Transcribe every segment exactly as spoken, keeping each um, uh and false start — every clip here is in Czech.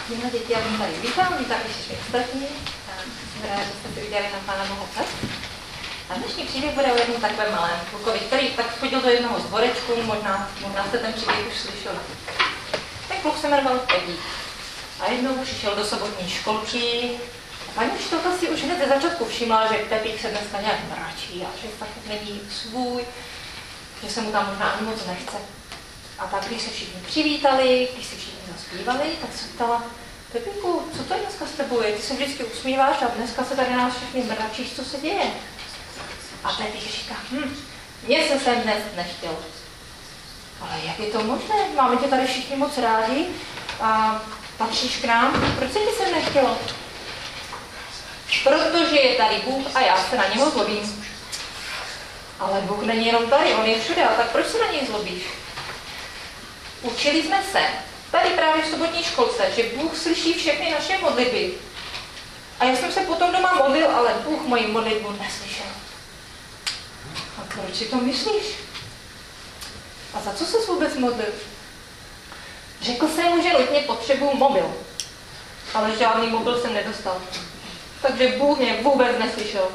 Milé děti, já vám tady vítám, vítám i všichni ostatní. Jsem ráda, že jste si udělali na Pána Boha čas. A dnešní příběh bude o jednom takovém malém klukovi, který tak chodil do jednoho zborečku, možná, možná jste ten příběh už slyšeli. Ten kluk se jmenoval Pepík. A jednou přišel do sobotní školky. A paní učitelka si už hned ze začátku všimla, že Pepík se dneska nějak mračí a že fakt není svůj, že se mu tam možná ani moc nechce. A tak, když se všichni přivítali, když si všichni zaspívali, tak se ptala: Pepíku, co to je dneska s tebou? Ty se vždycky usmíváš a dneska se tady nás všichni mračíš, co se děje? A Pepík říká: hm, mě se sem dnes nechtěl. Ale jak je to možné? Máme tě tady všichni moc rádi a patříš k nám. Proč se ti sem nechtělo? Protože je tady Bůh a já se na něho zlobím. Ale Bůh není jenom tady, on je všude, a tak proč se na něj zlobíš? Učili jsme se tady právě v sobotní školce, že Bůh slyší všechny naše modlitby. A já jsem se potom doma modlil, ale Bůh moji modlitbu neslyšel. A proč si to myslíš? A za co ses vůbec modlil? Řekl jsem mu, že nutně potřebuju mobil. Ale žádný mobil jsem nedostal. Takže Bůh mě vůbec neslyšel.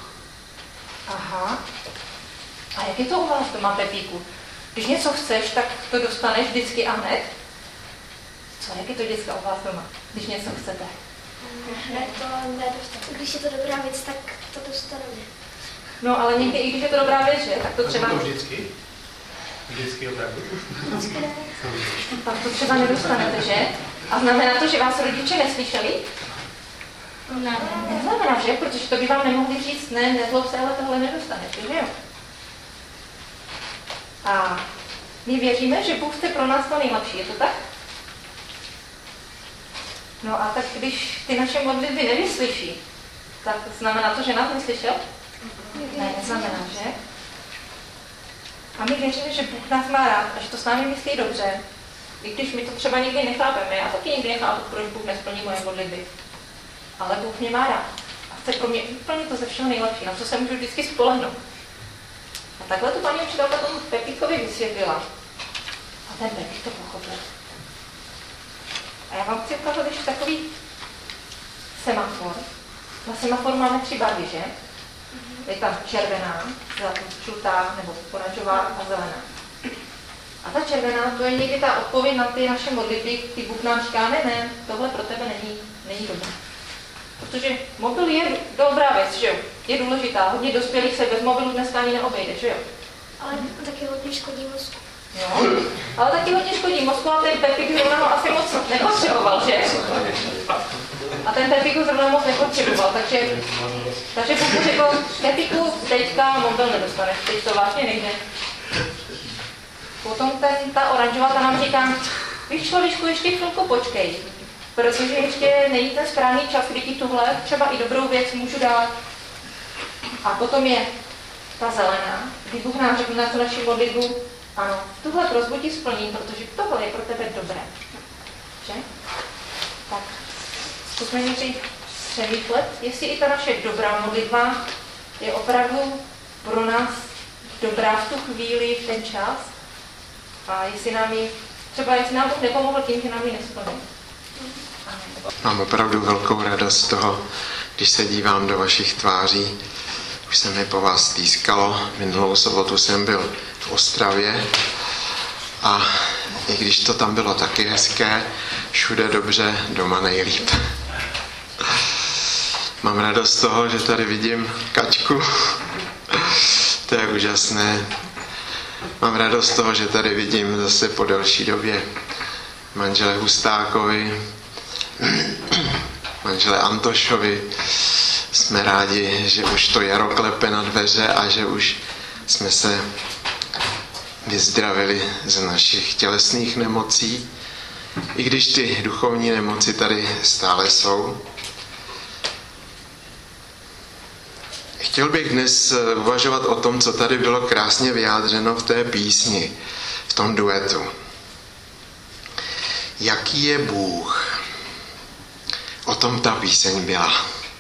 Aha. A jak je to u vás doma, Pepíku? Když něco chceš, tak to dostaneš vždycky a hned? Co, jak je to děcka u vás doma, když něco chcete? Hned to nedostanu. Když je to dobrá věc, tak to dostaneme. No, ale někdy, i když je to dobrá věc, že? Tak to třeba... To vždycky? Vždycky opravdu? Vždycky ne. Tak to třeba nedostanete, že? A znamená to, že vás rodiče neslyšeli? Ne. Neznamená, že? Protože to by vám nemohli říct: ne, nezlob se, ale tohle nedostanete, že jo? A my věříme, že Bůh chce pro nás to nejlepší, je to tak? No a tak když ty naše modlitby nevyslyší, tak znamená to, že nás neslyšel? Ne, neznamená, že? A my věříme, že Bůh nás má rád a že to s námi myslí dobře. I když my to třeba nikdy nechápeme, já taky nikdy nechápu, proč Bůh nesplní moje modlitby. Ale Bůh mě má rád a chce pro mě úplně to ze všeho nejlepší, na co se můžu vždycky spolehnout. A takhle to paní učitelka tomu Pepíkovi vysvětlila. A ten Pepík to pochopil. A já vám chci ukázat ještě takový semafor. Na semaforu máme tři barvy, že? Je tam červená, žlutá nebo oranžová a zelená. A ta červená, to je někdy ta odpověď na ty naše modlitby, kdy Bůh nám říká: ne, ne, tohle pro tebe není, není dobré. Protože mobil je dobrá věc, že jo? Je důležitá. Hodně dospělých se bez mobilu dneska ani neobejde, že jo? Ale taky hodně škodí mozku. Jo, ale taky hodně škodí mozku a ten Pepík zrovna ho asi moc nepotřeboval, že? A ten Pepík ho zrovna moc nepotřeboval, takže, takže pokud řekl: Pepíku, teďka mobil nedostaneš, teď to vážně nejde. Potom ten, ta oranžová, ta nám říká: víš, človíčku, ještě chvilku počkej, protože ještě není ten správný čas, kdy ti tuhle třeba i dobrou věc můžu dát. A potom je ta zelená, kdy Bůh nám řekl na tu naši modlitbu: ano, tuhle prosbu ti splním, protože tohle je pro tebe dobré. Že? Tak, zkusme nejdřív přemýšlet, jestli i ta naše dobrá modlitba je opravdu pro nás dobrá v tu chvíli, v ten čas. A jestli nám ji, třeba jestli nám Bůh nepomohl tím, že nám ji nesplní. Mám opravdu velkou radost z toho, když se dívám do vašich tváří. Už se mi po vás stýskalo. Minulou sobotu jsem byl v Ostravě a i když to tam bylo taky hezké, všude dobře, doma nejlíp. Mám radost z toho, že tady vidím Kaťku. To je úžasné. Mám radost z toho, že tady vidím zase po delší době manžele Hustákovi, manžele Antošovi. Jsme rádi, že už to jaro klepe na dveře a že už jsme se vyzdravili z našich tělesných nemocí, i když ty duchovní nemoci tady stále jsou. Chtěl bych dnes uvažovat o tom, co tady bylo krásně vyjádřeno v té písni, v tom duetu. Jaký je Bůh? O tom ta píseň byla.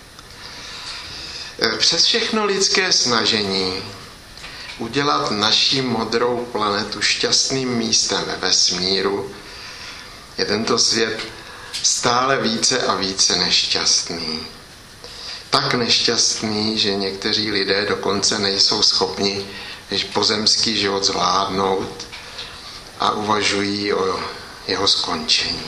Přes všechno lidské snažení udělat naši modrou planetu šťastným místem ve vesmíru je tento svět stále více a více nešťastný. Tak nešťastný, že někteří lidé dokonce nejsou schopni pozemský život zvládnout a uvažují o jeho skončení.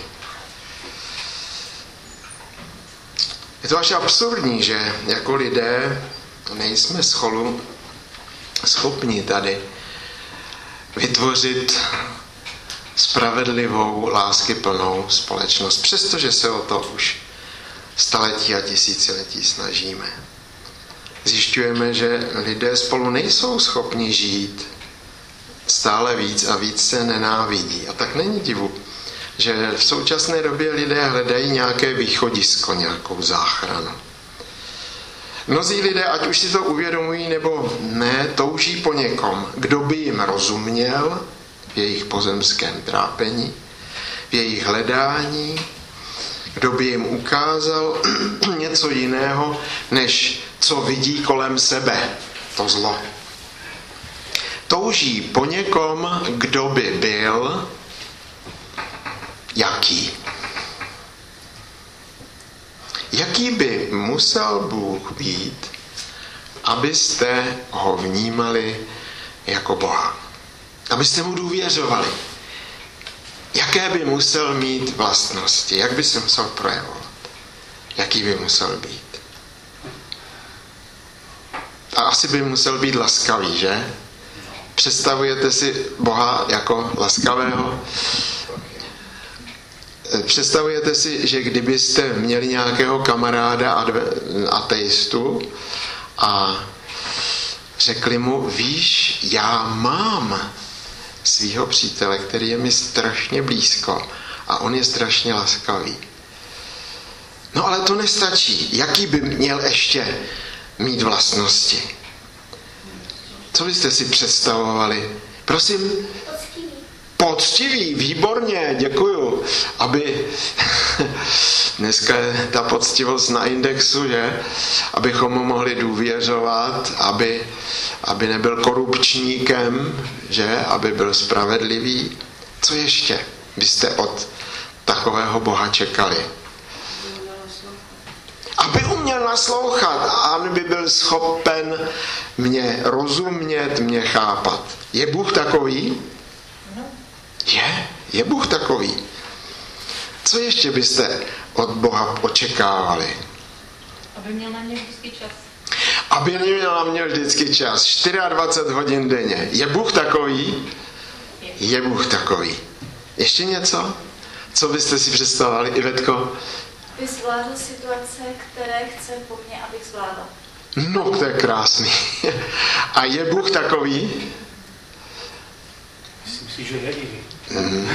Je to až absurdní, že jako lidé nejsme scholu schopni tady vytvořit spravedlivou, láskyplnou společnost, přestože se o to už staletí a tisíciletí snažíme. Zjišťujeme, že lidé spolu nejsou schopni žít, stále víc a víc se nenávidí. A tak není divu, že v současné době lidé hledají nějaké východisko, nějakou záchranu. Mnozí lidé, ať už si to uvědomují nebo ne, touží po někom, kdo by jim rozuměl v jejich pozemském trápení, v jejich hledání, kdo by jim ukázal něco jiného, než co vidí kolem sebe, to zlo. Touží po někom, kdo by byl jaký. Jaký by musel Bůh být, abyste ho vnímali jako Boha? Abyste mu důvěřovali. Jaké by musel mít vlastnosti? Jak by se musel projevovat? Jaký by musel být? A asi by musel být laskavý, že? Představujete si Boha jako laskavého? Představujete si, že kdybyste měli nějakého kamaráda ateistu a řekli mu, víš, já mám svýho přítele, který je mi strašně blízko a on je strašně laskavý. No ale to nestačí. Jaký by měl ještě mít vlastnosti? Co byste si představovali? Prosím? Poctivý. Poctivý, výborně, děkuju. Aby dneska je ta poctivost na indexu, že? Abychom mu mohli důvěřovat, aby, aby nebyl korupčníkem, že? Aby byl spravedlivý. Co ještě byste od takového Boha čekali? Aby uměl naslouchat a aby byl schopen mě rozumět, mě chápat. Je Bůh takový? Je? Je Bůh takový? Co ještě byste od Boha očekávali? Aby měl na mě vždycky čas. Aby měl na mě vždycky čas. dvacet čtyři hodin denně. Je Bůh takový? Je. Je Bůh takový. Ještě něco? Co byste si představovali, Ivetko? Aby zvládl situace, které chce po mně, abych zvládla. No, to je krásný. A je Bůh takový? Myslím si, že je i vy. Mm.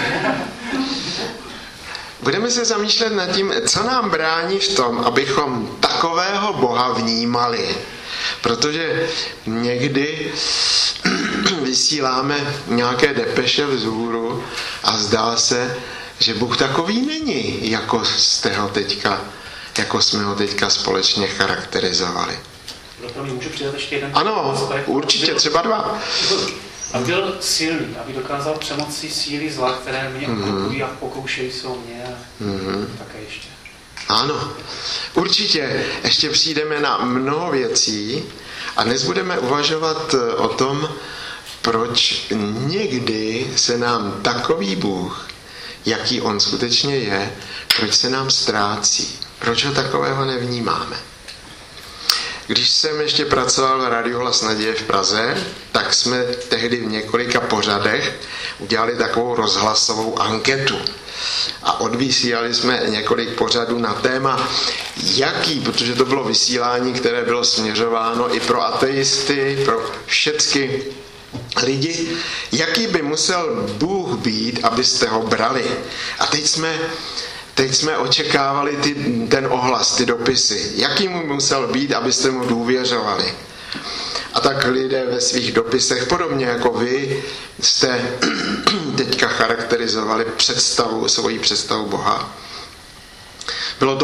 Budeme se zamýšlet nad tím, co nám brání v tom, abychom takového Boha vnímali. Protože někdy vysíláme nějaké depeše vzhůru a zdá se, že Bůh takový není, jako jste ho teďka, jako jsme ho teďka společně charakterizovali. Proto mi můžu přidat ještě jeden Ano, aspekt. určitě, Byl, třeba dva. aby byl silný, aby dokázal přemoci síly zla, které mě Mhm. obklopují a pokoušejí se o mě a Mhm. také ještě. Ano, určitě ještě přijdeme na mnoho věcí a dnes budeme uvažovat o tom, proč někdy se nám takový Bůh, jaký on skutečně je, proč se nám ztrácí, proč ho takového nevnímáme. Když jsem ještě pracoval v Rádiu Hlas naděje v Praze, tak jsme tehdy v několika pořadech udělali takovou rozhlasovou anketu. A odvysílali jsme několik pořadů na téma, jaký, protože to bylo vysílání, které bylo směřováno i pro ateisty, pro všechny lidi, jaký by musel Bůh být, abyste ho brali. A teď jsme Teď jsme očekávali ty, ten ohlas, ty dopisy. Jaký mu musel být, abyste mu důvěřovali. A tak lidé ve svých dopisech, podobně jako vy, jste teďka charakterizovali představu, svoji představu Boha. Bylo to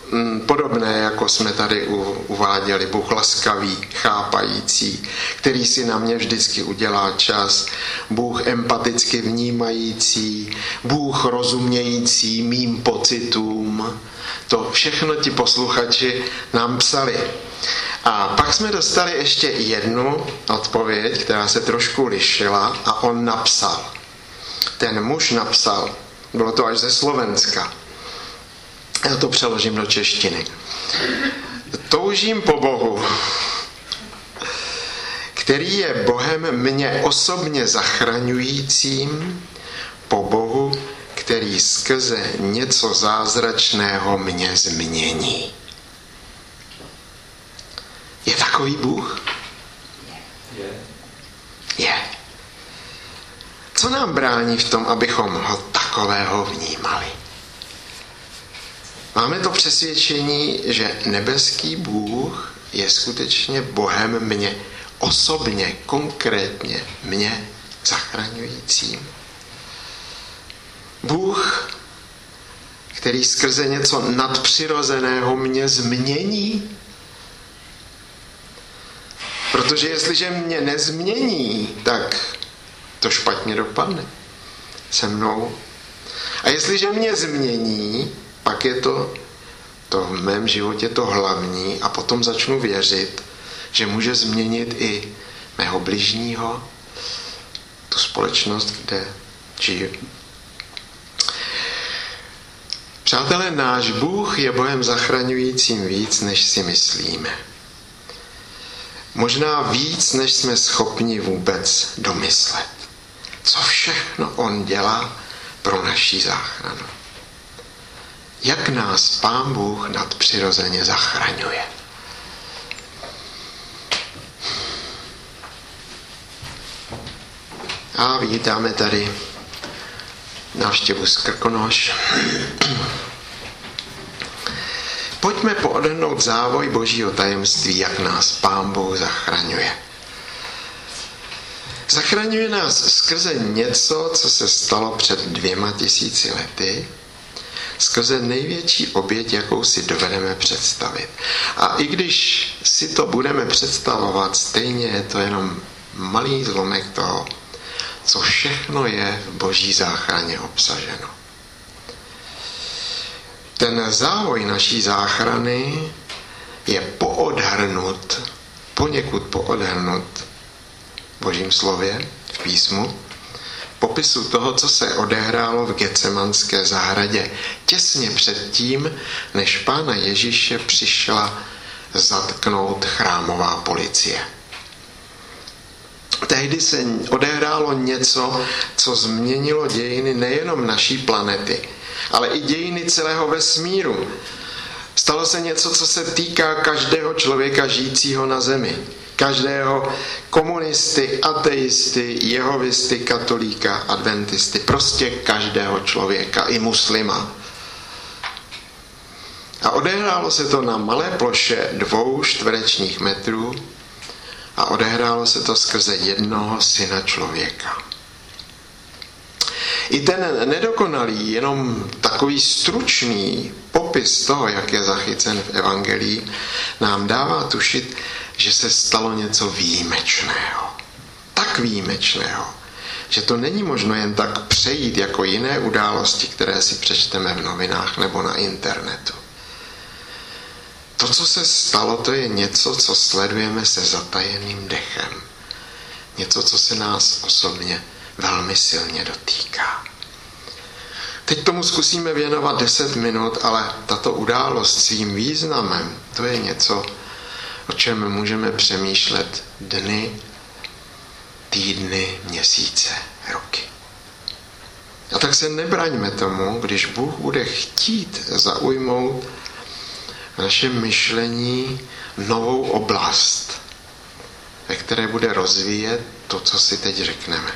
podobné, jako jsme tady uváděli, Bůh laskavý, chápající, který si na mě vždycky udělá čas, Bůh empaticky vnímající, Bůh rozumějící mým pocitům. To všechno ti posluchači nám psali. A pak jsme dostali ještě jednu odpověď, která se trošku lišila, a on napsal. Ten muž napsal, bylo to až ze Slovenska. Já to přeložím do češtiny. Toužím po Bohu, který je Bohem mě osobně zachraňujícím, po Bohu, který skrze něco zázračného mě změní. Je takový Bůh? Je. Je. Co nám brání v tom, abychom ho takového vnímali? Máme to přesvědčení, že nebeský Bůh je skutečně Bohem mě osobně, konkrétně mě zachraňujícím. Bůh, který skrze něco nadpřirozeného mě změní. Protože jestliže mě nezmění, tak to špatně dopadne se mnou. A jestliže mě změní, pak je to, to v mém životě to hlavní a potom začnu věřit, že může změnit i mého bližního, tu společnost, kde žiju. Přátelé, náš Bůh je Bohem zachraňujícím víc, než si myslíme. Možná víc, než jsme schopni vůbec domyslet. Co všechno on dělá pro naši záchranu. Jak nás Pán Bůh nadpřirozeně zachraňuje. A vítáme tady návštěvu z Krkonoš. Pojďme poodhnout závoj Božího tajemství, jak nás Pán Bůh zachraňuje. Zachraňuje nás skrze něco, co se stalo před dvěma tisíci lety, skrze největší oběť, jakou si dovedeme představit. A i když si to budeme představovat, stejně je to jenom malý zlomek toho, co všechno je v Boží záchraně obsaženo. Ten závoj naší záchrany je poodhrnut, poněkud poodhrnut v Božím slově, v písmu, popisu toho, co se odehrálo v Getsemanské zahradě těsně předtím, než Pána Ježíše přišla zatknout chrámová policie. Tehdy se odehrálo něco, co změnilo dějiny nejenom naší planety, ale i dějiny celého vesmíru. Stalo se něco, co se týká každého člověka žijícího na zemi. Každého komunisty, ateisty, jehovisty, katolíka, adventisty. Prostě každého člověka, i muslima. A odehrálo se to na malé ploše dvou čtverečních metrů a odehrálo se to skrze jednoho syna člověka. I ten nedokonalý, jenom takový stručný popis toho, jak je zachycen v evangelii, nám dává tušit, že se stalo něco výjimečného. Tak výjimečného, že to není možno jen tak přejít jako jiné události, které si přečteme v novinách nebo na internetu. To, co se stalo, to je něco, co sledujeme se zatajeným dechem. Něco, co se nás osobně velmi silně dotýká. Teď tomu zkusíme věnovat deset minut, ale tato událost svým významem, to je něco, o čem můžeme přemýšlet dny, týdny, měsíce, roky. A tak se nebraňme tomu, když Bůh bude chtít zaujmout v našem myšlení novou oblast, ve které bude rozvíjet to, co si teď řekneme.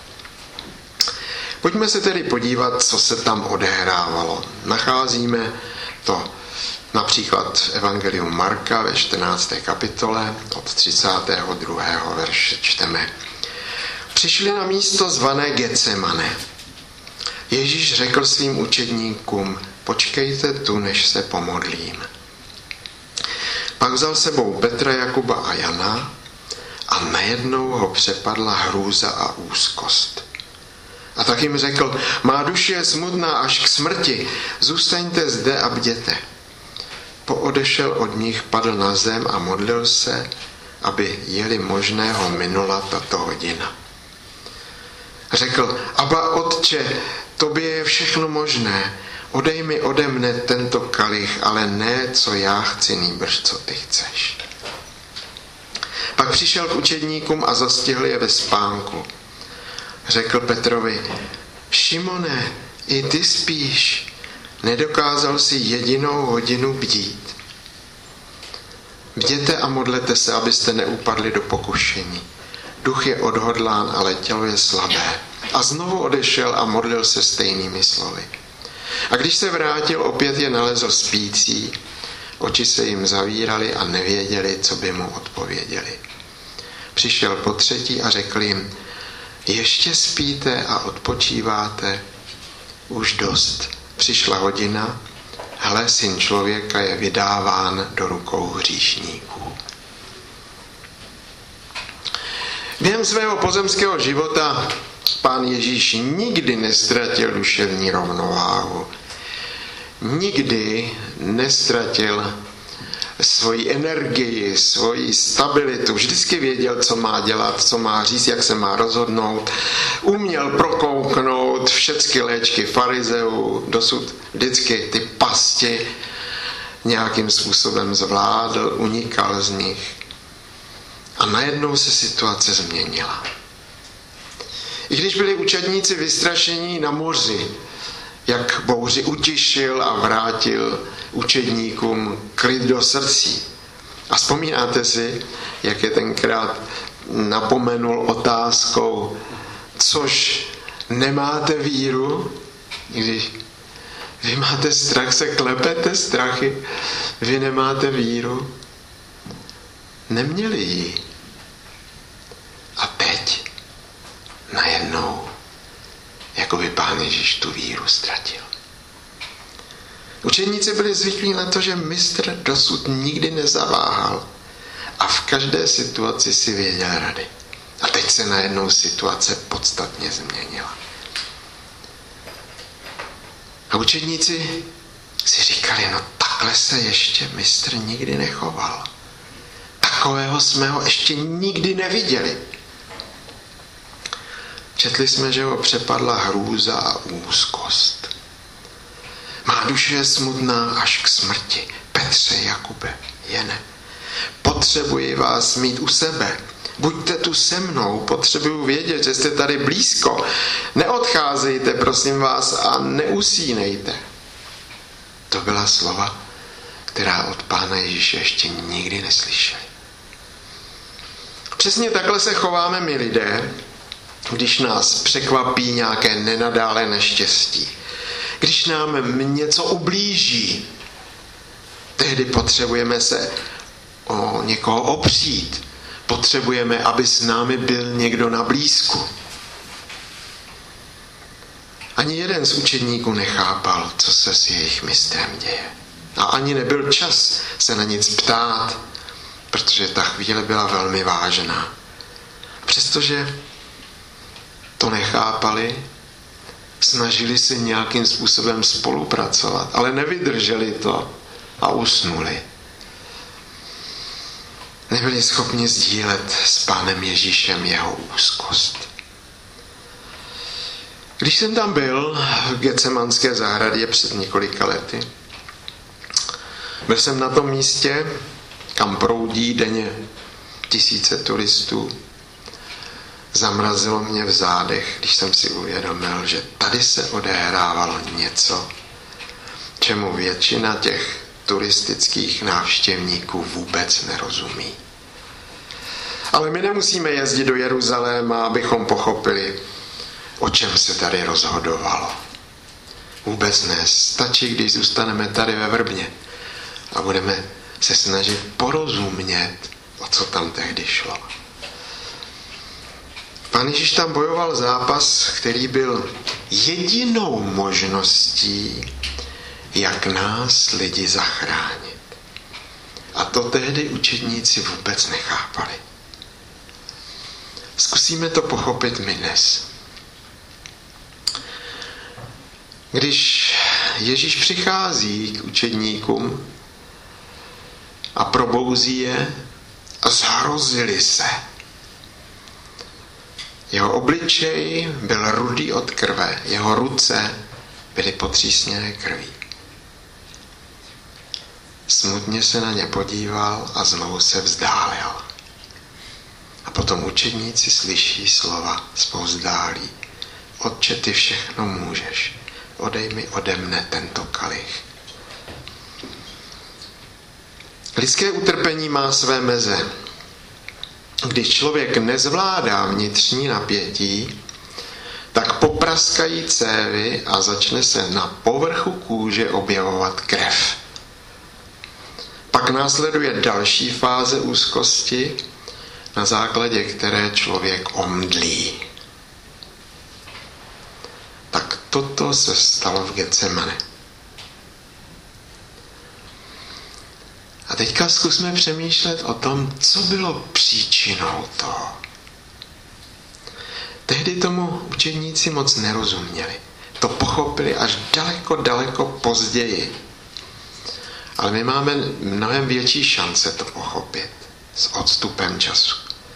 Pojďme se tedy podívat, co se tam odehrávalo. Nacházíme to například v Evangeliu Marka ve čtrnácté kapitole od třicátého druhého verše čteme. Přišli na místo zvané Getsemane. Ježíš řekl svým učedníkům, počkejte tu, než se pomodlím. Pak vzal sebou Petra, Jakuba a Jana a najednou ho přepadla hrůza a úzkost. A tak jim řekl, má duše je smutná až k smrti, zůstaňte zde a bděte. Poodešel od nich, padl na zem a modlil se, aby jeli možného minula tato hodina. Řekl, Abba, Otče, tobě je všechno možné, odej mi ode mne tento kalich, ale ne, co já chci, nýbrž, co ty chceš. Pak přišel k učedníkům a zastihl je ve spánku. Řekl Petrovi, Šimone, i ty spíš, nedokázal si jedinou hodinu bdít. Bděte a modlete se, abyste neupadli do pokušení. Duch je odhodlán, ale tělo je slabé. A znovu odešel a modlil se stejnými slovy. A když se vrátil, opět je nalezl spící, oči se jim zavíraly a nevěděli, co by mu odpověděli. Přišel po třetí a řekl jim, ještě spíte a odpočíváte? Už dost. Přišla hodina, hle, syn člověka je vydáván do rukou hříšníků. Během svého pozemského života Pán Ježíš nikdy neztratil duševní rovnováhu. Nikdy neztratil svoji energii, svoji stabilitu. Vždycky věděl, co má dělat, co má říct, jak se má rozhodnout. Uměl prokouknout všechny léčky farizeů, dosud vždycky ty pasti nějakým způsobem zvládl, unikal z nich. A najednou se situace změnila. I když byli učedníci vystrašení na moři, jak bouři utišil a vrátil učedníkům klid do srdcí. A vzpomínáte si, jak je tenkrát napomenul otázkou, což nemáte víru, když vy máte strach, se klepete strachy, vy nemáte víru. Neměli ji. A teď najednou jako by Pán Ježíš tu víru ztratil. Učeníci byli zvyklí na to, že mistr dosud nikdy nezaváhal a v každé situaci si věděl rady. A teď se najednou situace podstatně změnila. A učeníci si říkali, no takhle se ještě mistr nikdy nechoval. Takového jsme ho ještě nikdy neviděli. Četli jsme, že ho přepadla hrůza a úzkost. Má duše je smutná až k smrti. Petře, Jakube, Jene, potřebuji vás mít u sebe. Buďte tu se mnou, potřebuji vědět, že jste tady blízko. Neodcházejte, prosím vás, a neusínejte. To byla slova, která od Pána Ježíše ještě nikdy neslyšeli. Přesně takhle se chováme my lidé, když nás překvapí nějaké nenadálé neštěstí. Když nám něco ublíží, tehdy potřebujeme se o někoho opřít. Potřebujeme, aby s námi byl někdo na blízku. Ani jeden z učedníků nechápal, co se s jejich mistrem děje. A ani nebyl čas se na nic ptát, protože ta chvíle byla velmi vážná. Přestože to nechápali, snažili se nějakým způsobem spolupracovat, ale nevydrželi to a usnuli. Nebyli schopni sdílet s Pánem Ježíšem jeho úzkost. Když jsem tam byl v Getsemanské zahradě před několika lety, byl jsem na tom místě, kam proudí denně tisíce turistů. Zamrazilo mě v zádech, když jsem si uvědomil, že tady se odehrávalo něco, čemu většina těch turistických návštěvníků vůbec nerozumí. Ale my nemusíme jezdit do Jeruzaléma, abychom pochopili, o čem se tady rozhodovalo. Vůbec ne. Stačí, když zůstaneme tady ve Vrbně a budeme se snažit porozumět, o co tam tehdy šlo. Pán Ježíš tam bojoval zápas, který byl jedinou možností, jak nás lidi zachránit. A to tehdy učedníci vůbec nechápali. Zkusíme to pochopit my dnes. Když Ježíš přichází k učedníkům a probouzí je a zhrozili se. Jeho obličej byl rudý od krve, jeho ruce byly potřísněné krví. Smutně se na ně podíval a znovu se vzdálil. A potom učedníci slyší slova zpovzdálí. Otče, ty všechno můžeš. Odej mi ode mne tento kalich. Lidské utrpení má své meze. Když člověk nezvládá vnitřní napětí, tak popraskají cévy a začne se na povrchu kůže objevovat krev. Pak následuje další fáze úzkosti, na základě které člověk omdlí. Tak toto se stalo v Getsemane. A teďka zkusme přemýšlet o tom, co bylo příčinou toho. Tehdy tomu učedníci moc nerozuměli. To pochopili až daleko, daleko později. Ale my máme mnohem větší šance to pochopit s odstupem času.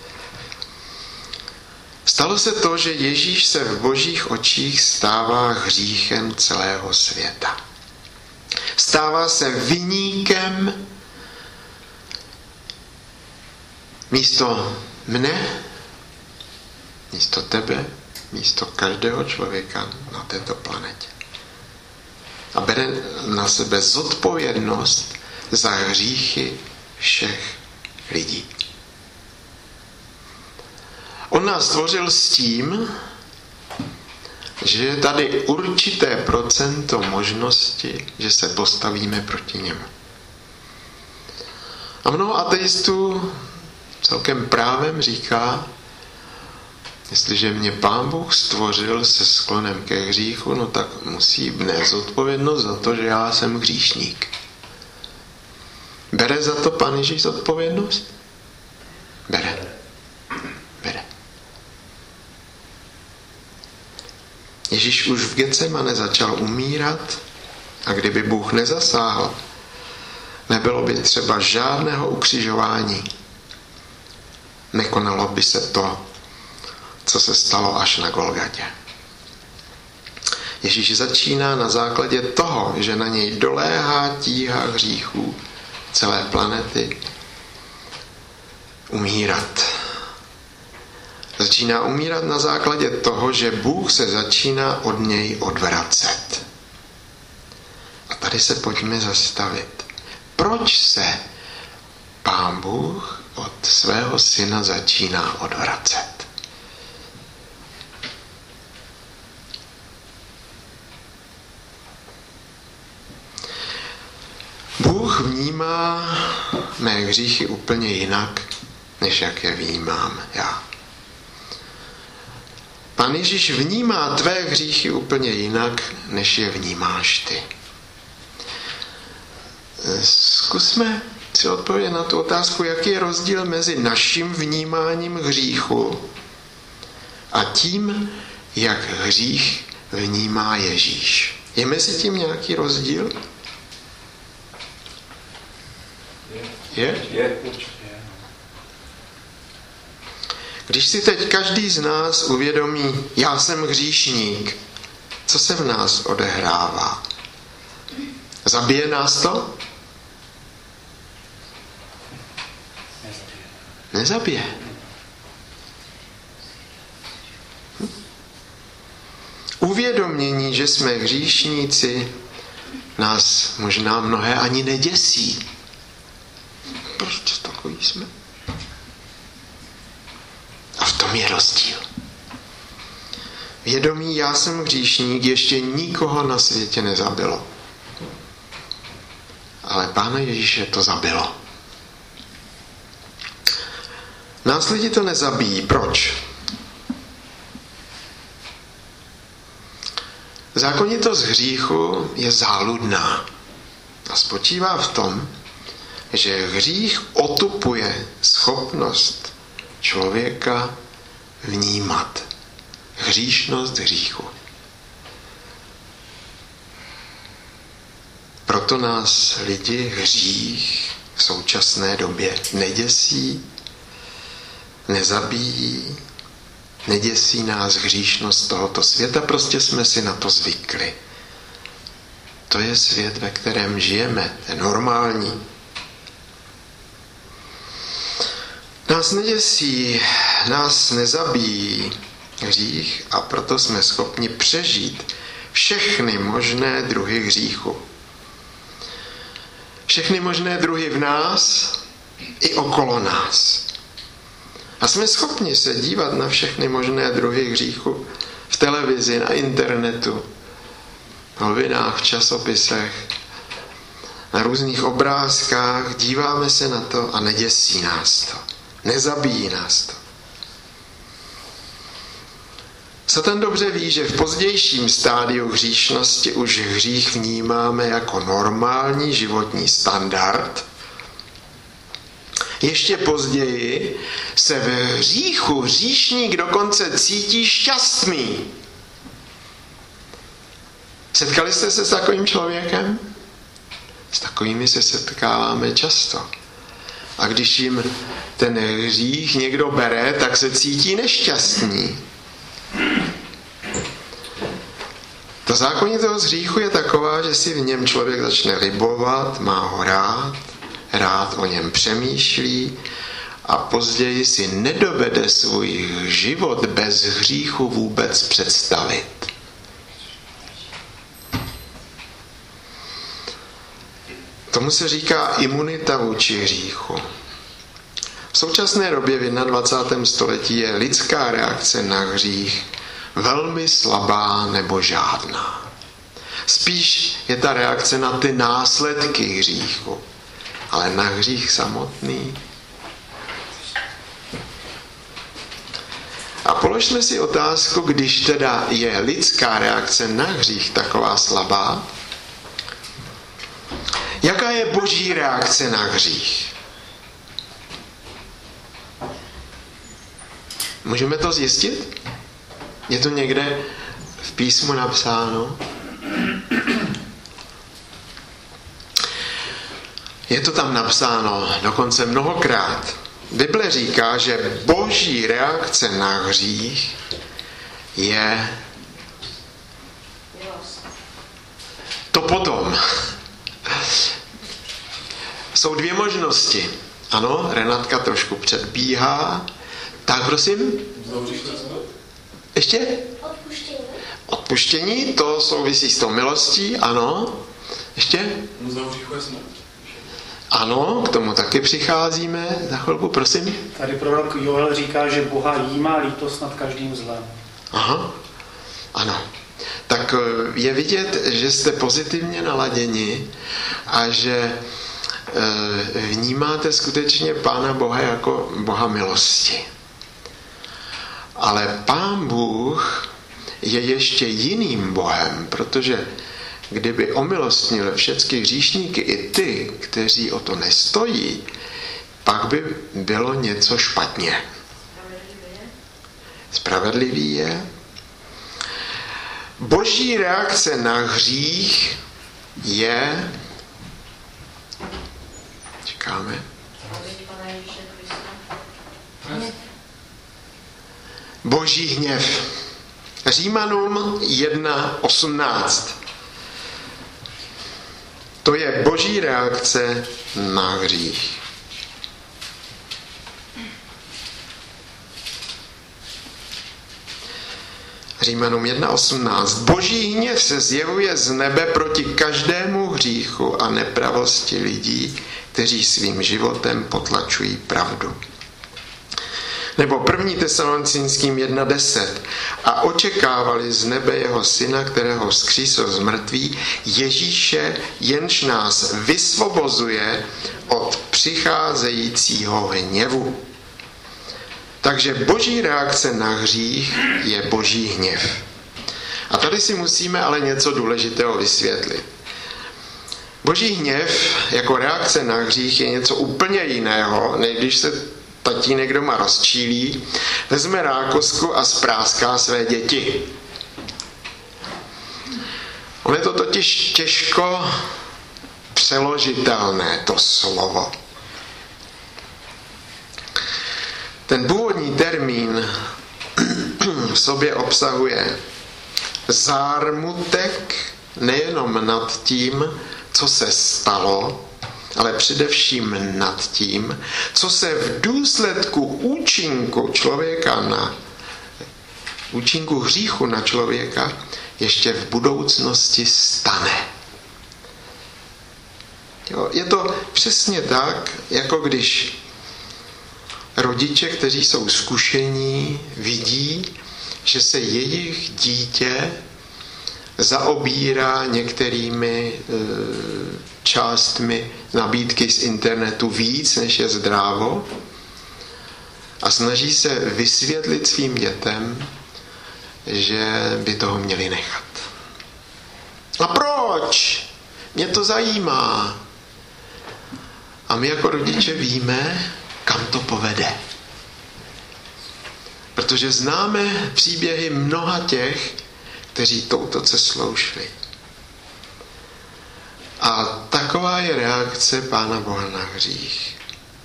Stalo se to, že Ježíš se v božích očích stává hříchem celého světa. Stává se viníkem místo mne, místo tebe, místo každého člověka na této planetě. A bere na sebe zodpovědnost za hříchy všech lidí. On nás stvořil s tím, že je tady určité procento možnosti, že se postavíme proti němu. A mnoho ateistů celkem právem říká, jestliže mě Pán Bůh stvořil se sklonem ke hříchu, no tak musí nést odpovědnost za to, že já jsem hříšník. Bere za to Pán Ježíš odpovědnost? Bere. Bere. Ježíš už v Getsemane začal umírat a kdyby Bůh nezasáhl, nebylo by třeba žádného ukřižování. Nekonalo by se to, co se stalo až na Golgatě. Ježíš začíná na základě toho, že na něj doléhá tíha hříchů celé planety, umírat. Začíná umírat na základě toho, že Bůh se začíná od něj odvracet. A tady se pojďme zastavit. Proč se Pán Bůh od svého syna začíná odvracet? Bůh vnímá mé hříchy úplně jinak, než jak je vnímám já. Pán Ježíš vnímá tvé hříchy úplně jinak, než je vnímáš ty. Zkusme si odpovědět na tu otázku, jaký je rozdíl mezi naším vnímáním hříchu a tím, jak hřích vnímá Ježíš. Je mezi tím nějaký rozdíl? Je? Je, určitě. Když si teď každý z nás uvědomí, já jsem hříšník, co se v nás odehrává? Zabije nás to? Nezabije. Hm? Uvědomění, že jsme hříšníci, nás možná mnohé ani neděsí. Proč takový jsme? A v tom je rozdíl. Vědomí, já jsem hříšník, ještě nikoho na světě nezabilo. Ale Pána Ježíše to zabilo. Nás lidi to nezabíjí. Proč? Zákonitost hříchu je záludná a spočívá v tom, že hřích otupuje schopnost člověka vnímat hříšnost hříchu. Proto nás lidi hřích v současné době neděsí, nezabíjí, neděsí nás hříšnost tohoto světa, prostě jsme si na to zvykli. To je svět, ve kterém žijeme, je normální. Nás neděsí, nás nezabíjí hřích a proto jsme schopni přežít všechny možné druhy hříchu. Všechny možné druhy v nás i okolo nás. A jsme schopni se dívat na všechny možné druhy hříchu v televizi, na internetu, v novinách, v časopisech, na různých obrázkách, díváme se na to a neděsí nás to. Nezabíjí nás to. Satan dobře ví, že v pozdějším stádiu hříšnosti už hřích vnímáme jako normální životní standard. Ještě později se v hříchu hříšník dokonce cítí šťastný. Setkali jste se s takovým člověkem? S takovými se setkáváme často. A když jim ten hřích někdo bere, tak se cítí nešťastní. Ta zákonitost hříchu je taková, že si v něm člověk začne libovat, má ho rád, rád o něm přemýšlí a později si nedovede svůj život bez hříchu vůbec představit. Tomu se říká imunita vůči hříchu. V současné době v dvacátém prvním století je lidská reakce na hřích velmi slabá nebo žádná. Spíš je ta reakce na ty následky hříchu, ale na hřích samotný. A položme si otázku, když teda je lidská reakce na hřích taková slabá, jaká je boží reakce na hřích? Můžeme to zjistit? Je to někde v písmu napsáno? Je to tam napsáno dokonce mnohokrát. Bible říká, že boží reakce na hřích je to potom. Jsou dvě možnosti. Ano, Renatka trošku předbíhá. Tak prosím. Ještě? Odpuštění. Odpuštění, to souvisí s tou milostí, ano. Ještě? Ano, k tomu taky přicházíme. Za chvilku, prosím. Tady prorok Joel říká, že Boha jí má lítost nad každým zlem. Aha, ano. Tak je vidět, že jste pozitivně naladěni a že vnímáte skutečně Pána Boha jako Boha milosti. Ale Pán Bůh je ještě jiným Bohem, protože kdyby omilostnil všechny hříšníky i ty, kteří o to nestojí, pak by bylo něco špatně. Spravedlivý je. Boží reakce na hřích je... Čekáme. Boží hněv. Římanům jedna osmnáct. To je boží reakce na hřích. Římanům jedna osmnáct. Boží hněv se zjevuje z nebe proti každému hříchu a nepravosti lidí, kteří svým životem potlačují pravdu. Nebo první Tesalonickým jedna deset. A očekávali z nebe jeho syna, kterého vzkřísil z mrtvých, Ježíše, jenž nás vysvobozuje od přicházejícího hněvu. Takže boží reakce na hřích je boží hněv. A tady si musíme ale něco důležitého vysvětlit. Boží hněv jako reakce na hřích je něco úplně jiného, než když se tatínek doma rozčílí, vezme rákosku a spráská své děti. On je to totiž těžko přeložitelné, to slovo. Ten původní termín v sobě obsahuje zármutek nejenom nad tím, co se stalo, ale především nad tím, co se v důsledku účinku člověka na účinku hříchu na člověka ještě v budoucnosti stane. Jo, je to přesně tak, jako když rodiče, kteří jsou zkušení, vidí, že se jejich dítě zaobírá některými e, částmi nabídky z internetu víc, než je zdrávo, a snaží se vysvětlit svým dětem, že by toho měli nechat. A proč? Mě to zajímá. A my jako rodiče víme, kam to povede. Protože známe příběhy mnoha těch, kteří touto cestou šli. A taková je reakce Pána Boha na hřích.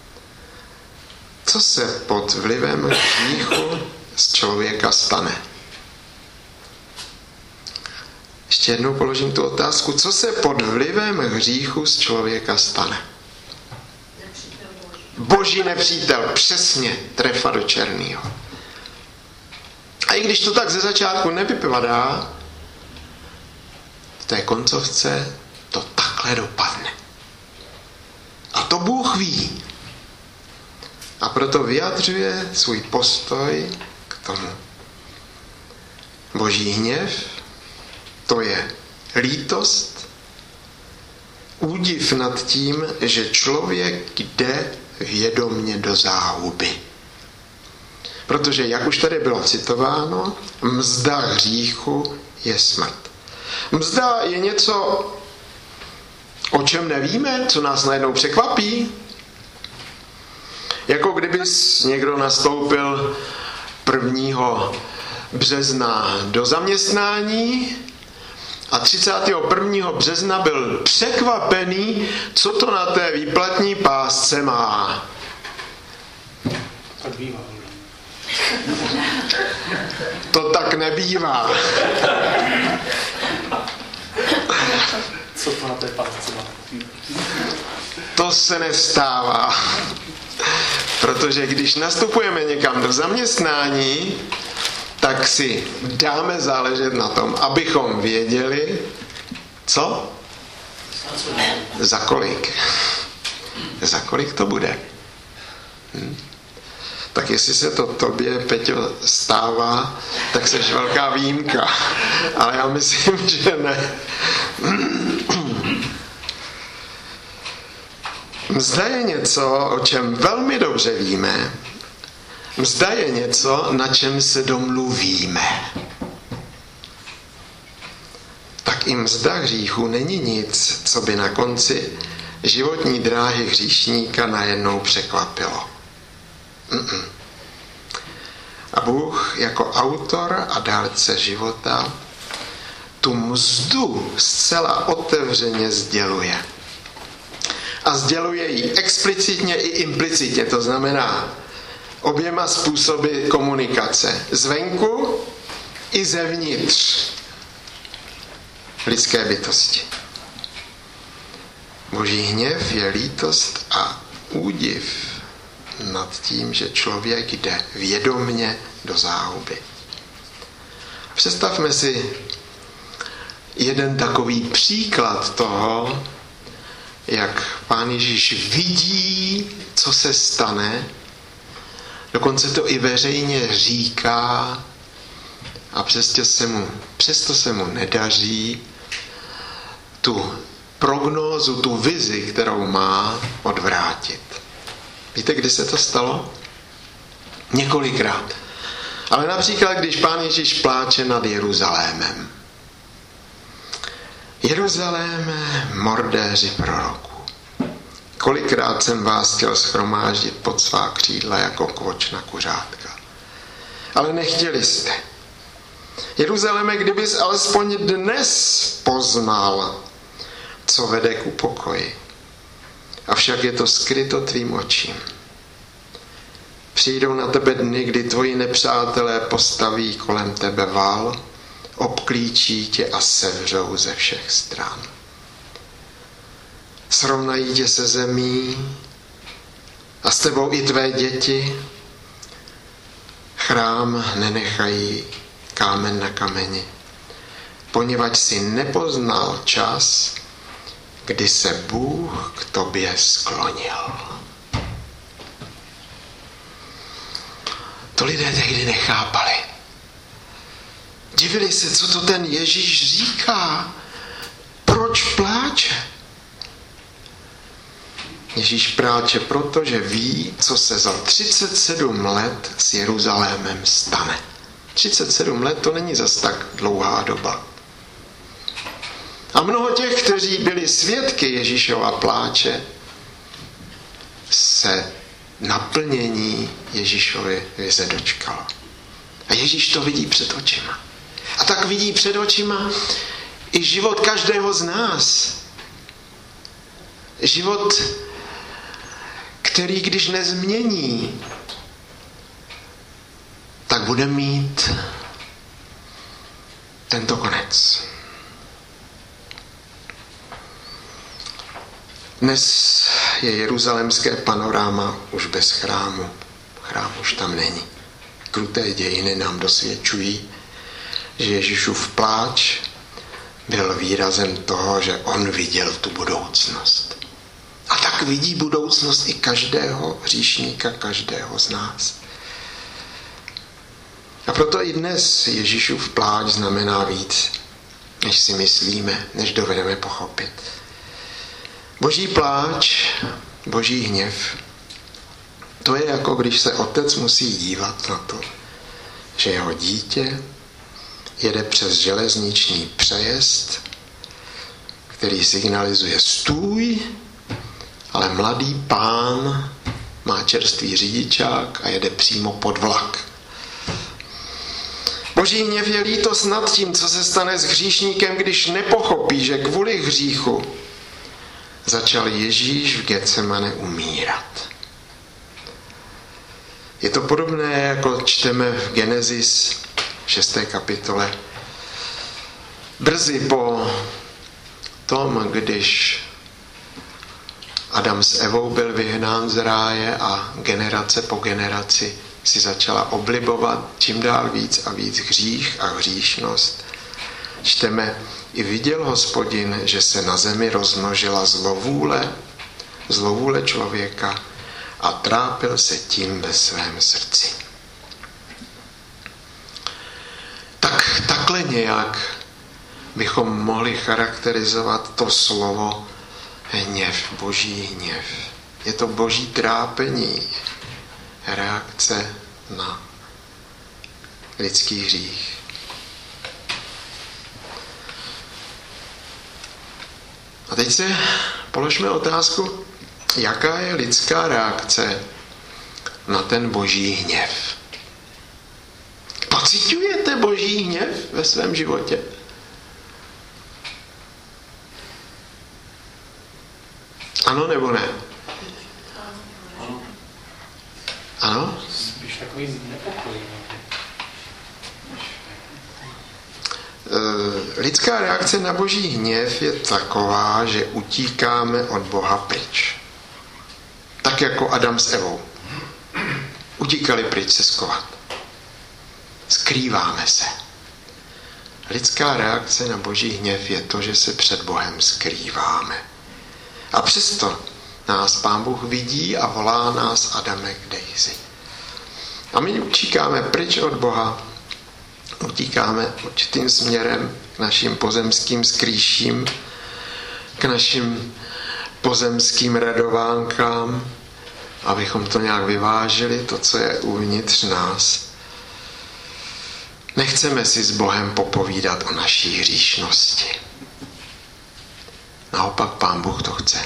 Co se pod vlivem hříchu z člověka stane? Ještě jednou položím tu otázku. Co se pod vlivem hříchu z člověka stane? Boží nepřítel, přesně, trefa do černého. A i když to tak ze začátku nevypadá, v té koncovce to takhle dopadne. A to Bůh ví. A proto vyjadřuje svůj postoj k tomu. Boží hněv, to je lítost, údiv nad tím, že člověk jde vědomně do záhuby. Protože, jak už tady bylo citováno, mzda hříchu je smrt. Mzda je něco, o čem nevíme, co nás najednou překvapí. Jako kdyby někdo nastoupil prvního března do zaměstnání a třicátého prvního března byl překvapený, co to na té výplatní pásce má. Tak bývá. To tak nebývá. Co to na té pásce má? To se nestává. Protože když nastupujeme někam do zaměstnání, tak si dáme záležet na tom, abychom věděli, co? Za kolik. Za kolik to bude. Hm? Tak jestli se to tobě, Peťo, stává, tak seš velká výjimka. Ale já myslím, že ne. Mzda je něco, o čem velmi dobře víme. Mzda je něco, na čem se domluvíme. Tak i mzda hříchu není nic, co by na konci životní dráhy hříšníka najednou překvapilo. Mm-mm. A Bůh jako autor a dárce života tu mzdu zcela otevřeně sděluje. A sděluje ji explicitně i implicitně, to znamená oběma způsoby komunikace. Zvenku i zevnitř lidské bytosti. Boží hněv je lítost a údiv nad tím, že člověk jde vědomně do záhuby. Představme si jeden takový příklad toho, jak Pán Ježíš vidí, co se stane, dokonce to i veřejně říká a přesto se mu, přesto se mu nedaří tu prognózu, tu vizi, kterou má, odvrátit. Víte, kdy se to stalo? Několikrát. Ale například, když Pán Ježíš pláče nad Jeruzalémem. Jeruzaléme, mordéři proroků. Kolikrát jsem vás chtěl shromáždit pod svá křídla jako kvoč na kuřátka. Ale nechtěli jste. Jeruzaléme, kdybys alespoň dnes poznal, co vede k upokoji. Avšak je to skryto tvým očím. Přijdou na tebe dny, kdy tvoji nepřátelé postaví kolem tebe val, obklíčí tě a sevřou ze všech stran. Srovnají tě se zemí a s tebou i tvé děti. Chrám nenechají kámen na kameni, poněvadž si nepoznal čas, kdy se Bůh k tobě sklonil. To lidé tehdy nechápali. Divili se, co to ten Ježíš říká. Proč pláče? Ježíš pláče proto, že ví, co se za třicet sedm let s Jeruzalémem stane. třicet sedm let to není zas tak dlouhá doba. A mnoho těch, kteří byli svědky Ježíšova pláče, se naplnění Ježíšovy vize dočkalo. A Ježíš to vidí před očima. A tak vidí před očima i život každého z nás. Život, který když nezmění, tak bude mít tento konec. Dnes je jeruzalémské panoráma už bez chrámu. Chrám už tam není. Kruté dějiny nám dosvědčují, že Ježíšův pláč byl výrazem toho, že on viděl tu budoucnost. A tak vidí budoucnost i každého hříšníka, každého z nás. A proto i dnes Ježíšův pláč znamená víc, než si myslíme, než dovedeme pochopit. Boží pláč, boží hněv, to je jako když se otec musí dívat na to, že jeho dítě jede přes železniční přejezd, který signalizuje stůj, ale mladý pán má čerstvý řidičák a jede přímo pod vlak. Boží hněv je lítost nad tím, co se stane s hříšníkem, když nepochopí, že kvůli hříchu začal Ježíš v Getsemane umírat. Je to podobné, jako čteme v Genesis šesté kapitole. Brzy po tom, když Adam s Evou byl vyhnán z ráje a generace po generaci si začala oblibovat čím dál víc a víc hřích a hříšnost. Čteme, i viděl Hospodin, že se na zemi rozmnožila zlovůle, zlovůle člověka a trápil se tím ve svém srdci. Tak takhle nějak bychom mohli charakterizovat to slovo hněv, boží hněv. Je to boží trápení, reakce na lidský hřích. A teď se položme otázku, jaká je lidská reakce na ten boží hněv. Pociťujete boží hněv ve svém životě? Ano nebo ne? Ano? Spíš takový nepokoj. Lidská reakce na boží hněv je taková, že utíkáme od Boha pryč. Tak jako Adam s Evou. Utíkali pryč se skovat. Skrýváme se. Lidská reakce na boží hněv je to, že se před Bohem skrýváme. A přesto nás Pán Bůh vidí a volá nás Adame, kde jsi. A my utíkáme pryč od Boha, utíkáme určitým směrem k našim pozemským skrýším, k našim pozemským radovánkám, abychom to nějak vyvážili, to, co je uvnitř nás. Nechceme si s Bohem popovídat o naší hříšnosti. Naopak Pán Bůh to chce.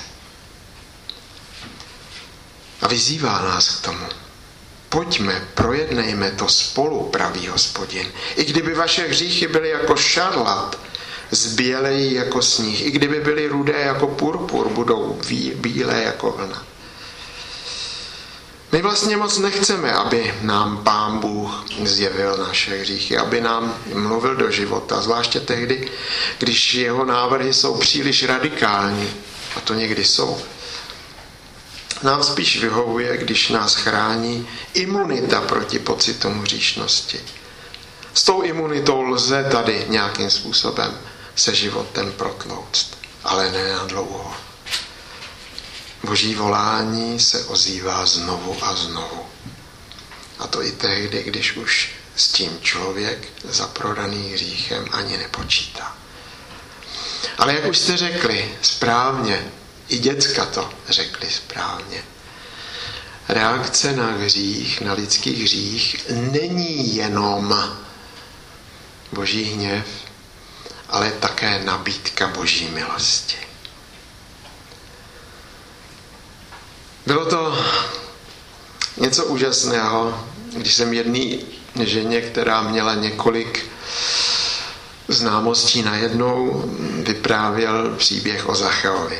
A vyzývá nás k tomu. Pojďme, projednejme to spolu, pravý Hospodin. I kdyby vaše hříchy byly jako šarlat, zbělejí jako sníh. I kdyby byly rudé jako purpur, budou bílé jako vlna. My vlastně moc nechceme, aby nám Pán Bůh zjevil naše hříchy, aby nám mluvil do života, zvláště tehdy, když jeho návrhy jsou příliš radikální, a to někdy jsou. Nám spíš vyhovuje, když nás chrání imunita proti pocitům hříšnosti. S tou imunitou lze tady nějakým způsobem se životem protlouct, ale ne na dlouho. Boží volání se ozývá znovu a znovu. A to i tehdy, když už s tím člověk zaprodaný hříchem ani nepočítá. Ale jak už jste řekli správně, i děcka to řekli správně. Reakce na hřích, na lidský hřích, není jenom Boží hněv, ale také nabídka Boží milosti. Bylo to něco úžasného, když jsem jedné ženě, která měla několik známostí najednou, vyprávěl příběh o Zacheovi.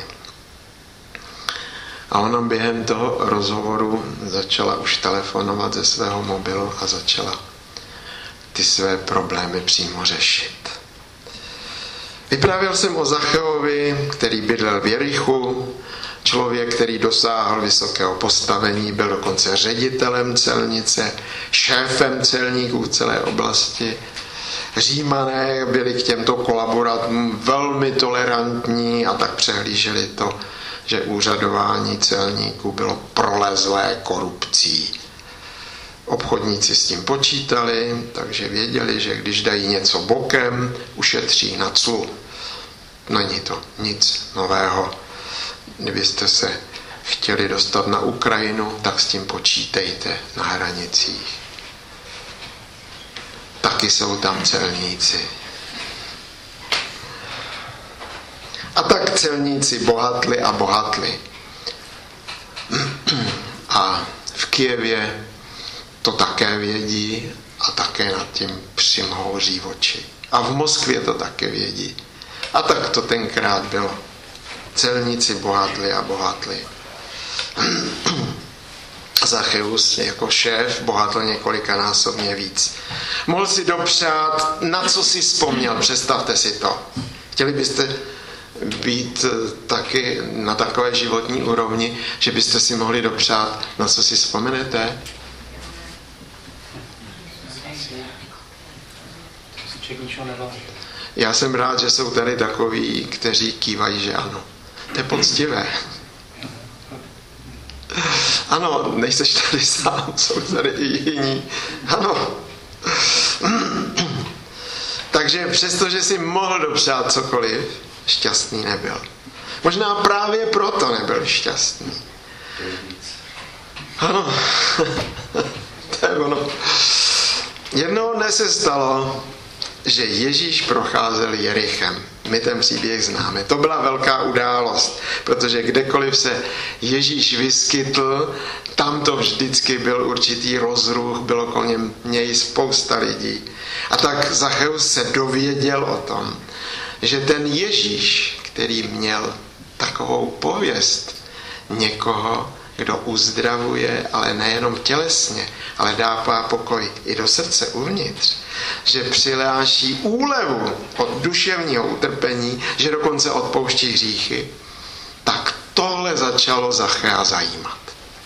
A ona během toho rozhovoru začala už telefonovat ze svého mobilu a začala ty své problémy přímo řešit. Vyprávěl jsem o Zacheovi, který bydlel v Jerichu, člověk, který dosáhl vysokého postavení, byl dokonce ředitelem celnice, šéfem celníků v celé oblasti. Římané byli k těmto kolaborantům velmi tolerantní a tak přehlíželi to, že úřadování celníků bylo prolezlé korupcí. Obchodníci s tím počítali, takže věděli, že když dají něco bokem, ušetří na clu. Není to nic nového. Kdybyste se chtěli dostat na Ukrajinu, tak s tím počítejte na hranicích. Taky jsou tam celníci. A tak celníci bohatli a bohatli. A v Kyjevě to také vědí a také nad tím přimhouří oči. A v Moskvě to také vědí. A tak to tenkrát bylo. Celníci bohatli a bohatli. Zacheus jako šéf bohatl několikanásobně víc. Mohl si dopřát, na co si vzpomněl, představte si to. Chtěli byste být taky na takové životní úrovni, že byste si mohli dopřát, na co si vzpomenete? Já jsem rád, že jsou tady takoví, kteří kývají, že ano. To je poctivé. Ano, nejseš tady sám, jsou tady i jiní. Ano. Takže přestože si mohl dopřát cokoliv, šťastný nebyl. Možná právě proto nebyl šťastný. Ano. To je ono. Jednoho dne se stalo, že Ježíš procházel Jerichem. My ten příběh známe. To byla velká událost, protože kdekoliv se Ježíš vyskytl, tam to vždycky byl určitý rozruch, bylo kolem něj spousta lidí. A tak Zacheus se dověděl o tom, že ten Ježíš, který měl takovou pověst někoho, kdo uzdravuje, ale nejenom tělesně, ale dává pokoj i do srdce uvnitř, že přináší úlevu od duševního utrpení, že dokonce odpouští hříchy, tak tohle začalo Zachea zajímat.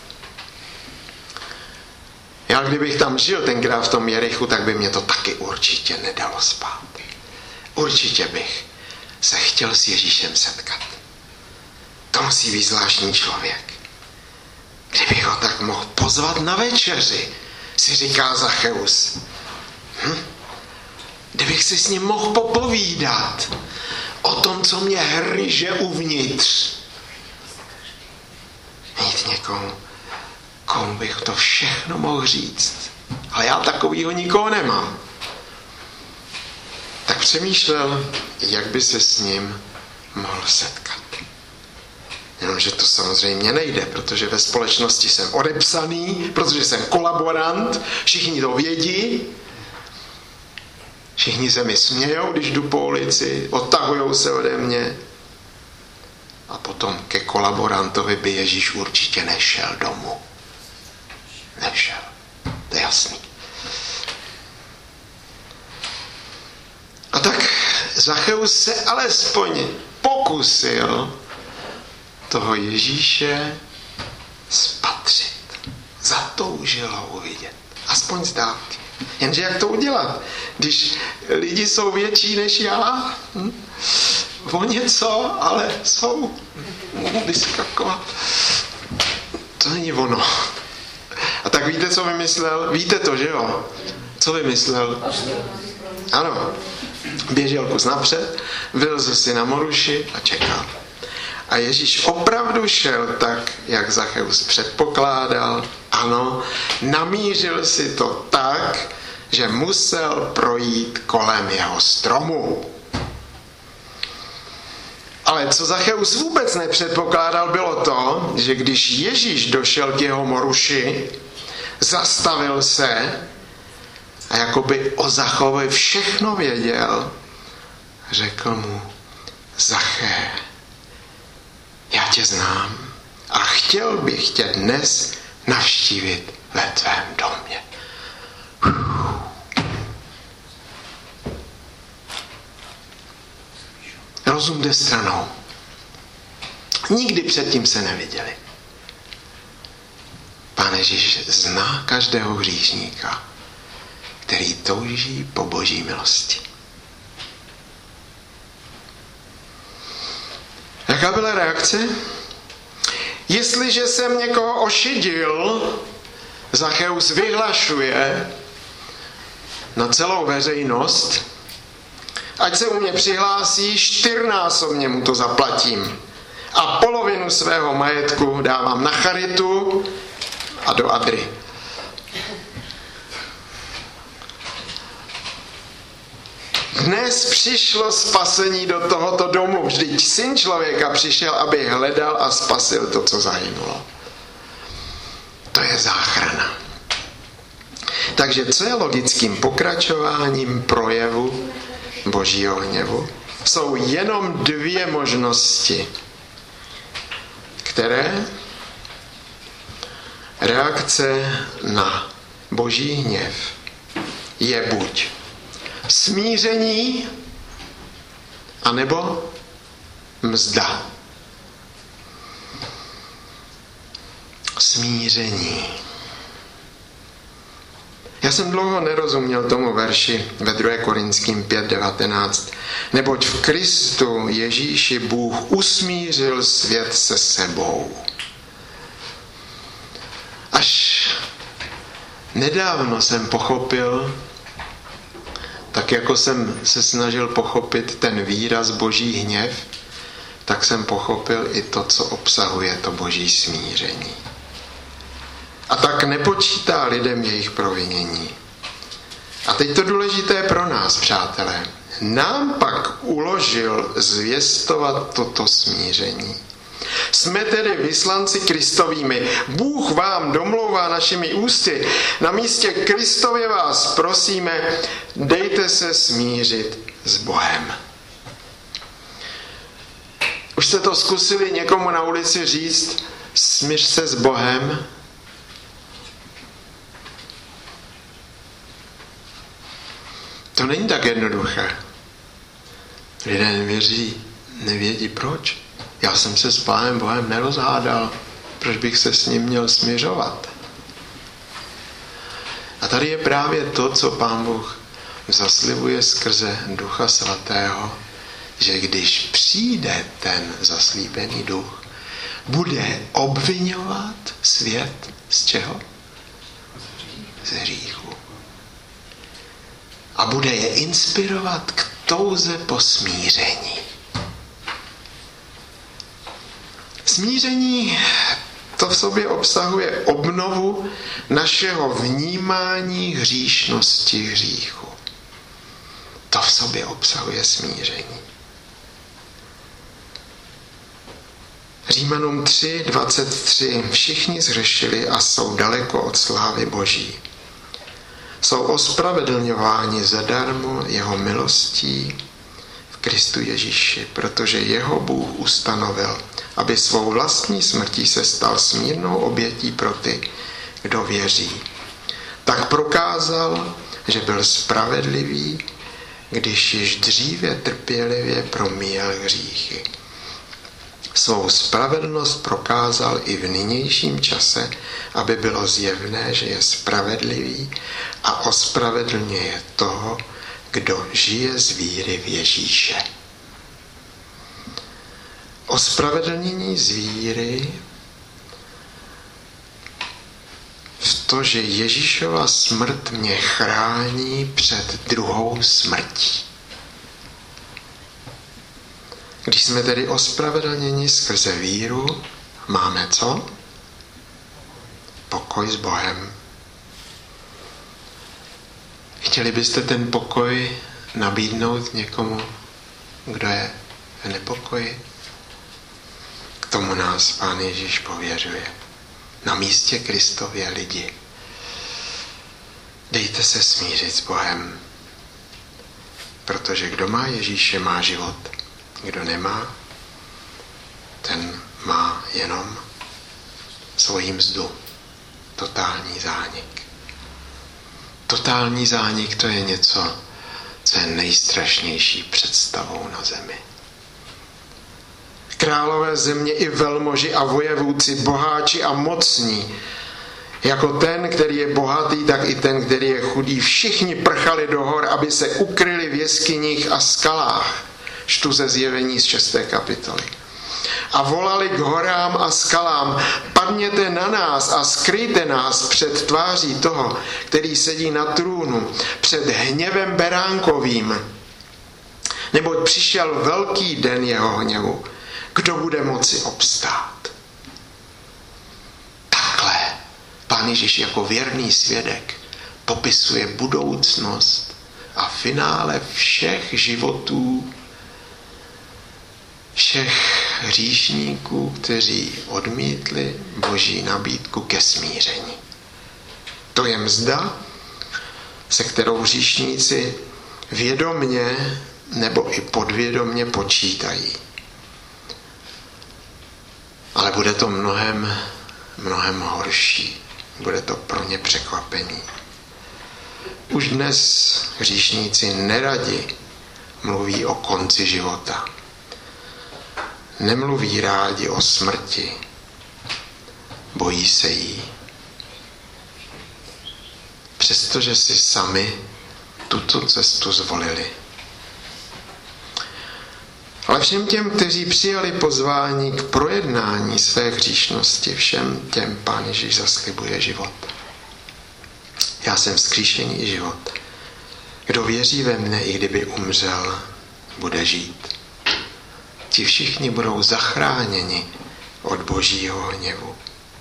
Já kdybych tam žil tenkrát v tom Jerichu, tak by mě to taky určitě nedalo spát. Určitě bych se chtěl s Ježíšem setkat. To musí být zvláštní člověk. Kdybych ho tak mohl pozvat na večeři, si říká Zacheus. Hm? Kdybych si s ním mohl popovídat o tom, co mě hryže uvnitř. Mít někomu, komu bych to všechno mohl říct. Ale já takovýho nikoho nemám. přemýšlel, jak by se s ním mohl setkat. Jenomže to samozřejmě nejde, protože ve společnosti jsem odepsaný, protože jsem kolaborant, všichni to vědí, všichni se mi smějou, když jdu po ulici, odtahujou se ode mě. A potom ke kolaborantovi by Ježíš určitě nešel domů. Nešel. To je jasný. A tak Zacheus se alespoň pokusil toho Ježíše spatřit. Zatoužil ho uvidět. Aspoň z dálky. Jenže jak to udělat, když lidi jsou větší než já? Hm? O něco, ale jsou. Mohu vyskakovat. To není ono. A tak víte, co vymyslel? Víte to, že jo? Co vymyslel? Ano. Běžel kus napřed, vylezl si na moruši a čekal. A Ježíš opravdu šel tak, jak Zacheus předpokládal. Ano, namířil si to tak, že musel projít kolem jeho stromu. Ale co Zacheus vůbec nepředpokládal, bylo to, že když Ježíš došel k jeho moruši, zastavil se a jakoby o Zachovi všechno věděl, řekl mu: Zaché, já tě znám a chtěl bych tě dnes navštívit ve tvém domě. Rozum jde stranou. Nikdy předtím se neviděli. Pán Ježíš zná každého hříšníka, který touží po Boží milosti. Jaká byla reakce? Jestliže jsem někoho ošidil, Zacheus vyhlašuje na celou veřejnost, ať se u mě přihlásí, čtyřnásobně mu to zaplatím. A polovinu svého majetku dávám na charitu a do Adry. Dnes přišlo spasení do tohoto domu. Vždyť Syn člověka přišel, aby hledal a spasil to, co zahynulo. To je záchrana. Takže co je logickým pokračováním projevu Božího hněvu? Jsou jenom dvě možnosti, které reakce na Boží hněv je buď smíření, anebo mzda. Smíření. Já jsem dlouho nerozuměl tomu verši ve druhé Korinským pět devatenáct. Neboť v Kristu Ježíši Bůh usmířil svět se sebou. Až nedávno jsem pochopil, tak jako jsem se snažil pochopit ten výraz Boží hněv, tak jsem pochopil i to, co obsahuje to Boží smíření. A tak nepočítá lidem jejich provinění. A teď to důležité pro nás, přátelé. Nám pak uložil zvěstovat toto smíření. Jsme tedy vyslanci Kristovými. Bůh vám domlouvá našimi ústy. Na místě Kristově vás prosíme, dejte se smířit s Bohem. Už jste to zkusili někomu na ulici říct, smíř se s Bohem? To není tak jednoduché. Lidé nevěří, nevědí proč. Já jsem se s Pánem Bohem nerozhádal, proč bych se s ním měl smiřovat. A tady je právě to, co Pán Bůh zaslibuje skrze Ducha Svatého, že když přijde ten zaslíbený duch, bude obviňovat svět z čeho? Z hříchu. A bude je inspirovat k touze po smíření. Smíření to v sobě obsahuje obnovu našeho vnímání hříšnosti hříchu. To to v sobě obsahuje smíření. Římanům tři dvacet tři. Všichni zhřešili a jsou daleko od slávy Boží. Jsou ospravedlňováni zadarmo jeho milostí v Kristu Ježíši, protože jeho Bůh ustanovil, aby svou vlastní smrtí se stal smírnou obětí pro ty, kdo věří. Tak prokázal, že byl spravedlivý, když již dříve trpělivě promíjel hříchy. Svou spravedlnost prokázal i v nynějším čase, aby bylo zjevné, že je spravedlivý a ospravedlňuje toho, kdo žije z víry v Ježíše. Ospravedlnění z víry v to, že Ježíšova smrt mě chrání před druhou smrtí. Když jsme tedy ospravedlněni skrze víru, máme co? Pokoj s Bohem. Chtěli byste ten pokoj nabídnout někomu, kdo je v nepokoji? K tomu nás Pán Ježíš pověřuje. Na místě Kristově lidi. Dejte se smířit s Bohem, protože kdo má Ježíše, má život. Kdo nemá, ten má jenom svoji mzdu. Totální zánik. Totální zánik, to je něco, co je nejstrašnější představou na zemi. Králové země i velmoži a vojevůdci, boháči a mocní, jako ten, který je bohatý, tak i ten, který je chudý, všichni prchali do hor, aby se ukryli v jeskyních a skalách. Čtu ze Zjevení z šesté kapitoly. A volali k horám a skalám, padněte na nás a skryjte nás před tváří toho, který sedí na trůnu, před hněvem beránkovým. Neboť přišel velký den jeho hněvu. Kdo bude moci obstát? Takhle Pán Ježíš jako věrný svědek popisuje budoucnost a finále všech životů všech hříšníků, kteří odmítli Boží nabídku ke smíření. To je mzda, se kterou hříšníci vědomně nebo i podvědomně počítají. Ale bude to mnohem, mnohem horší. Bude to pro ně překvapení. Už dnes hříšníci neradi mluví o konci života. Nemluví rádi o smrti, bojí se jí. Přestože si sami tuto cestu zvolili. Ale všem těm, kteří přijali pozvání k projednání své hříšnosti, všem těm Pán Ježíš zaslibuje život. Já jsem vzkříšení i život. Kdo věří ve mne, i kdyby umřel, bude žít. Ti všichni budou zachráněni od Božího hněvu.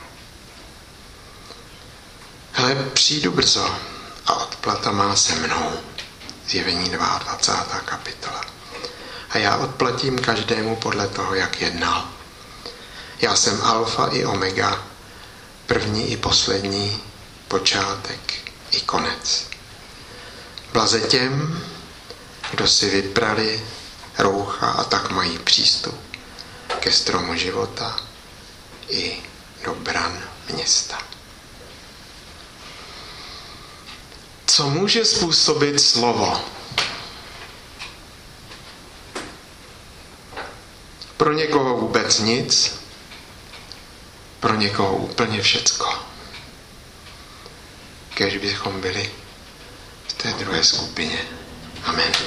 Hle, přijdu brzo a odplata má se mnou. Zjevení dvacátá druhá kapitola. A já odplatím každému podle toho, jak jednal. Já jsem alfa i omega, první i poslední, počátek i konec. Blaze těm, kdo si vyprali roucha a tak mají přístup ke stromu života i do bran města. Co může způsobit slovo? Pro někoho vůbec nic, pro někoho úplně všecko. Kéž bychom byli v té druhé skupině. Amen.